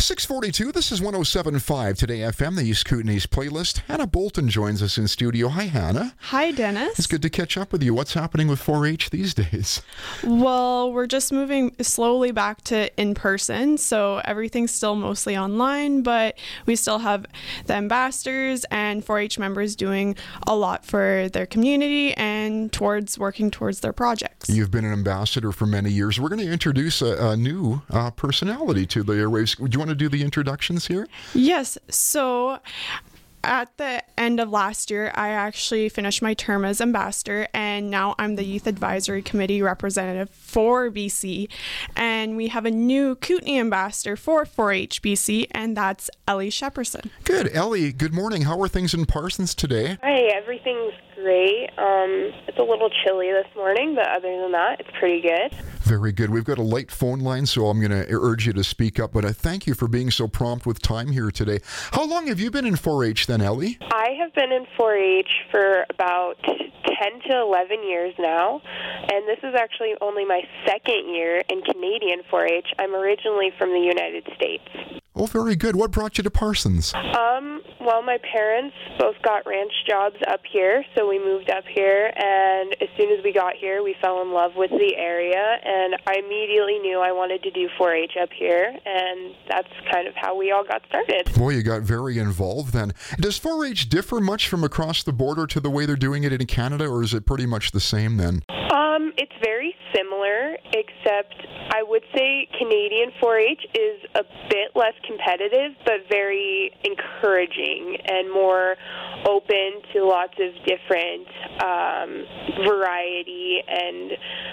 642, this is 107.5 Today FM, the East Kootenays playlist. Hannah Bolton joins us in studio. Hi, Hannah. Hi, Dennis. It's good to catch up with you. What's happening with 4-H these days? Well, we're just moving slowly back to in-person, so everything's still mostly online, but we still have the ambassadors and 4-H members doing a lot for their community and working towards their projects. You've been an ambassador for many years. We're going to introduce a new personality to the airwaves. Do you want to do the introductions here? Yes. So at the end of last year, I actually finished my term as ambassador, and now I'm the Youth Advisory Committee representative for BC. And we have a new Kootenay ambassador for 4-H BC, and that's Ellie Shepperson. Good. Ellie, good morning. How are things in Parsons today? Hi, everything's great. It's a little chilly this morning, but other than that, it's pretty good. Very good. We've got a light phone line, so I'm going to urge you to speak up, but I thank you for being so prompt with time here today. How long have you been in 4-H then, Ellie? I have been in 4-H for about 10 to 11 years now, and this is actually only my second year in Canadian 4-H. I'm originally from the United States. Oh, very good. What brought you to Parsons? Well, my parents both got ranch jobs up here, so we moved up here, and as soon as we got here, we fell in love with the area, and I immediately knew I wanted to do 4-H up here, and that's kind of how we all got started. Boy, you got very involved then. Does 4-H differ much from across the border to the way they're doing it in Canada, or is it pretty much the same then? It's very similar, except I would say Canadian 4-H is a bit less competitive, but very encouraging and more open to lots of different variety, and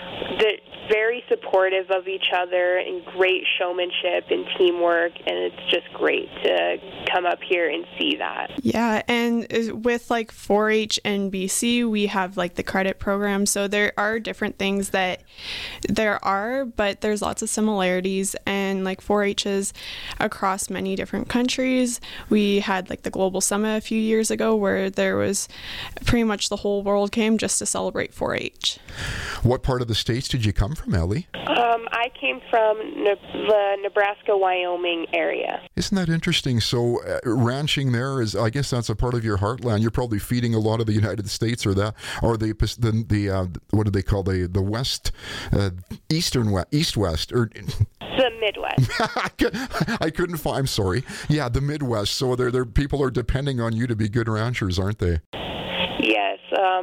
very supportive of each other, and great showmanship and teamwork, and it's just great to come up here and see that. Yeah, and with like 4-H and BC, we have like the credit program, so there are different things that there are, but there's lots of similarities, and like 4-H is across many different countries. We had like the Global Summit a few years ago where there was pretty much the whole world came just to celebrate 4-H. What part of the States did you come from, Ellie? I came from the Nebraska-Wyoming area. Isn't that interesting? So ranching there is, I guess that's a part of your heartland. You're probably feeding a lot of the United States, or the what do they call the West, East-West, or the Midwest. I couldn't find. I'm sorry. Yeah, the Midwest. So their people are depending on you to be good ranchers, aren't they? Yes,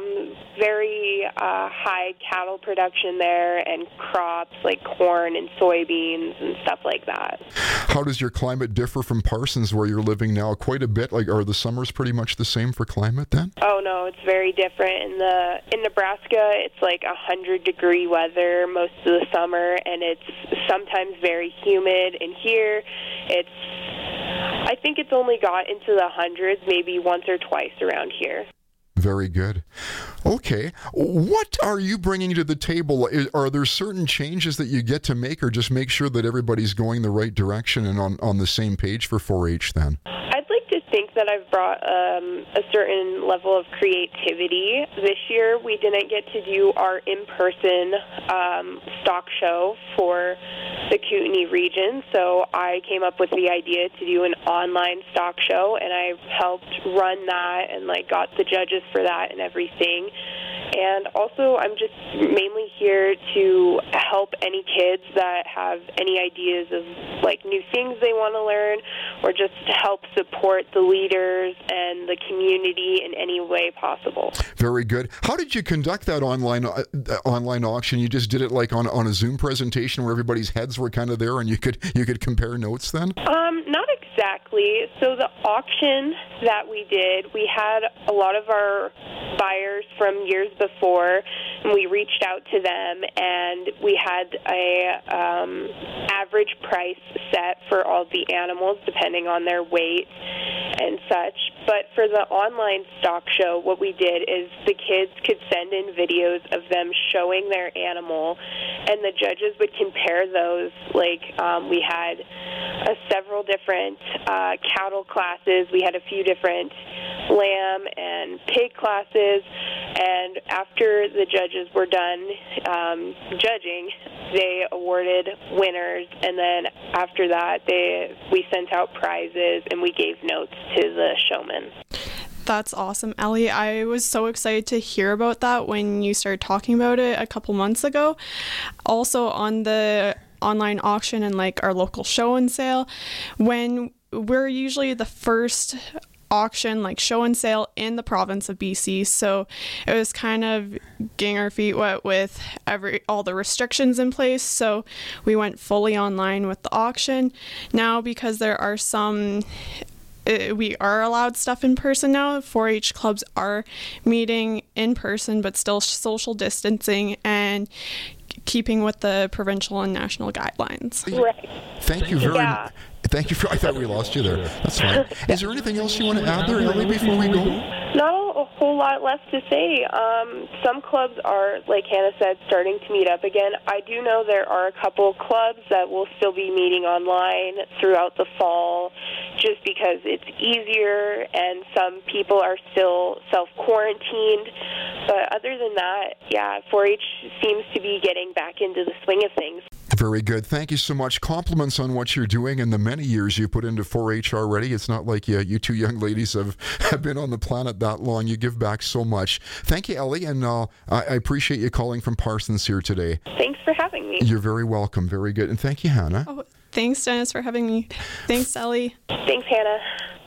very high cattle production there, and crops like corn and soybeans and stuff like that. How does your climate differ from Parsons, where you're living now? Quite a bit. Like, are the summers pretty much the same for climate then? Oh no, it's very different. In Nebraska, it's like 100-degree weather most of the summer, and it's sometimes very humid. And here, I think it's only got into the hundreds, maybe once or twice around here. Very good. Okay. What are you bringing to the table? Are there certain changes that you get to make, or just make sure that everybody's going the right direction and on the same page for 4-H then? I'd like to think that I've brought a certain level of creativity. This year, we didn't get to do our in-person stock show for the Kootenay region, so I came up with the idea to do an online stock show, and I helped run that and got the judges for that and everything. And also, I'm just mainly here to help any kids that have any ideas of new things they want to learn, or just to help support the leaders and the community in any way possible. Very good. How did you conduct that online auction? You just did it on a Zoom presentation where everybody's heads were kind of there, and you could compare notes then? Not exactly. So the auction that we did, we had a lot of our buyers from years before, and we reached out to them, and we had a average price set for all the animals depending on their weight and such. But for the online stock show, what we did is the kids could send in videos of them showing their animal, and the judges would compare those. We had several different cattle classes. We had a few different lamb and pig classes, and after the judges were done judging, they awarded winners, and then after that we sent out prizes and we gave notes to the showmen. That's awesome, Ellie. I was so excited to hear about that when you started talking about it a couple months ago. Also on the online auction and like our local show and sale, when we're usually the first auction, like show and sale in the province of BC, so it was kind of getting our feet wet with all the restrictions in place, so we went fully online with the auction. Now, because there are some we are allowed stuff in person now. 4-H clubs are meeting in person, but still social distancing and keeping with the provincial and national guidelines. Right. Thank you very much. Thank you I thought we lost you there. That's fine. Is there anything else you want to add there, Ellie, before we go? Not a whole lot left to say. Some clubs are, like Hannah said, starting to meet up again. I do know there are a couple clubs that will still be meeting online throughout the fall just because it's easier and some people are still self-quarantined. But other than that, 4-H seems to be getting back into the swing of things. Very good. Thank you so much. Compliments on what you're doing and the many years you've put into 4-H already. It's not like you two young ladies have been on the planet that long. You give back so much. Thank you, Ellie, and I appreciate you calling from Parsons here today. Thanks for having me. You're very welcome. Very good. And thank you, Hannah. Oh, thanks, Dennis, for having me. Thanks, Ellie. Thanks, Hannah.